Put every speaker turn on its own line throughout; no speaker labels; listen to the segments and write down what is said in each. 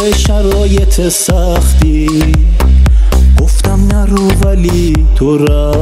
شرایط سختی گفتم نرو ولی تو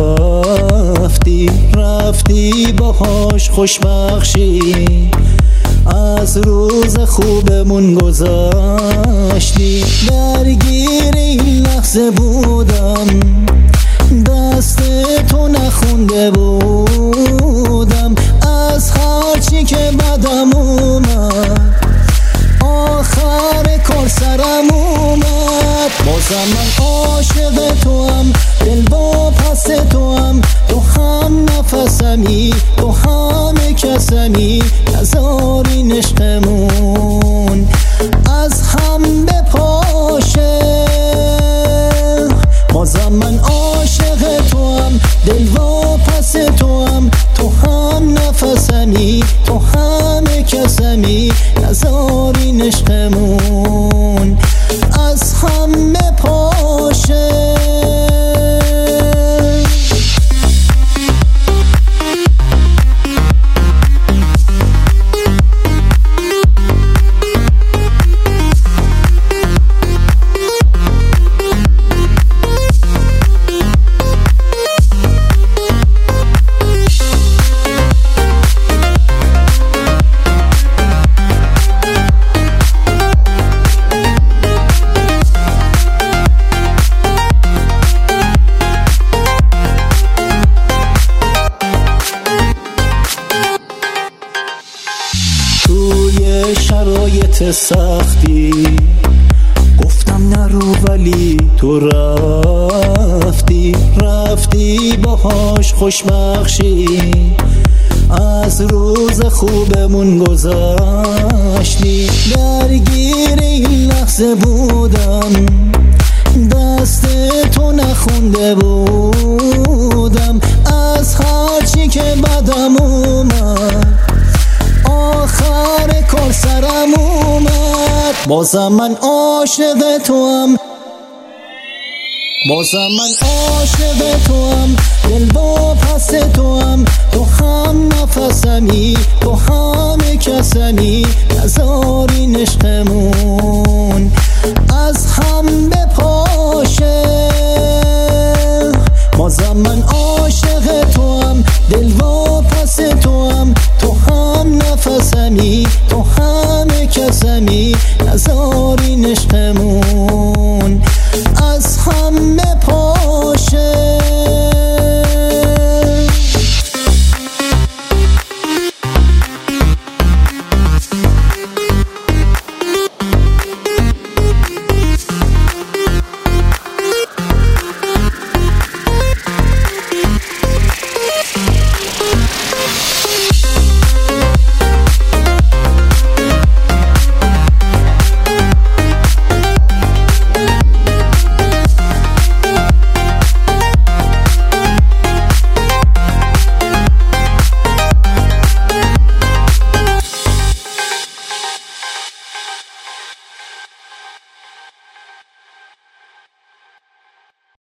رفتی باهاش خوشبخشی از روز خوبمون گذشتی. درگیر این لحظه بودم دست تو نخونده بودم از هرچی که بدم اومد آخر کار سرم اومد. بازم من عاشق تو هم دل با پس تو هم تو هم نفسمی تو همه کسمی نذارین عشقمون از هم بپاشه. بازم من عاشق تو هم دل با پس تو هم تو هم نفسمی تو همه کسمی نذارین عشقمون از هم بپاشه. شرایط سختی گفتم نرو ولی تو رفتی باهاش خوشبخشی از روز خوبمون گذشتی. درگیر این لحظه بودم دست تو نخونده بودم از هرچی که بدم اومد آخر کار سرم اومد. بازم من عاشق تو هم دل با پس تو هم تو هم نفسمی تو همه کسمی نذارین عشقمون از هم بپاشه. بازم من عاشق تو هم دل با پس تو هم تو هم نفسمی تو همه کسمی نذارین عشقمون